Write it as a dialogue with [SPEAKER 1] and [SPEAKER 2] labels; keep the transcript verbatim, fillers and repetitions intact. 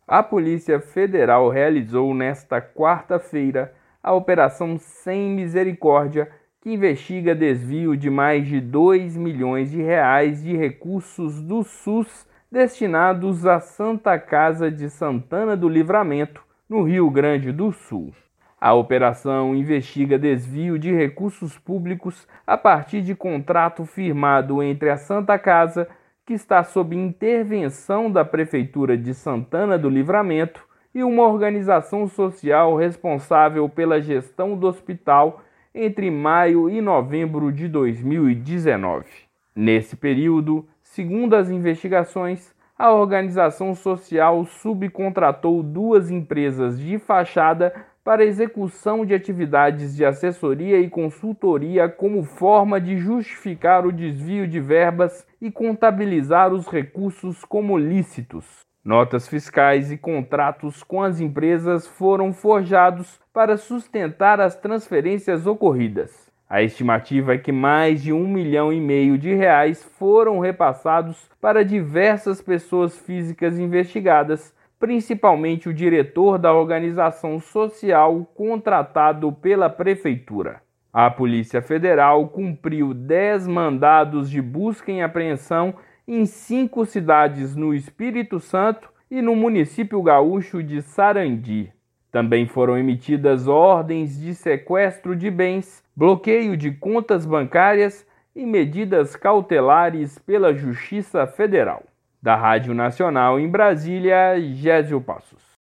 [SPEAKER 1] A Polícia Federal realizou nesta quarta-feira a Operação Sem Misericórdia, que investiga desvio de mais de dois milhões de reais de recursos do SUS destinados à Santa Casa de Santana do Livramento, no Rio Grande do Sul. A operação investiga desvio de recursos públicos a partir de contrato firmado entre a Santa Casa, que está sob intervenção da Prefeitura de Santana do Livramento, e uma organização social responsável pela gestão do hospital entre maio e novembro de dois mil e dezenove. Nesse período, segundo as investigações, a organização social subcontratou duas empresas de fachada para execução de atividades de assessoria e consultoria como forma de justificar o desvio de verbas e contabilizar os recursos como lícitos. Notas fiscais e contratos com as empresas foram forjados para sustentar as transferências ocorridas. A estimativa é que mais de um milhão e meio de reais foram repassados para diversas pessoas físicas investigadas, principalmente o diretor da organização social contratado pela Prefeitura. A Polícia Federal cumpriu dez mandados de busca e apreensão em cinco cidades no Espírito Santo e no município gaúcho de Sarandi. Também foram emitidas ordens de sequestro de bens, bloqueio de contas bancárias e medidas cautelares pela Justiça Federal. Da Rádio Nacional em Brasília, Gésio Passos.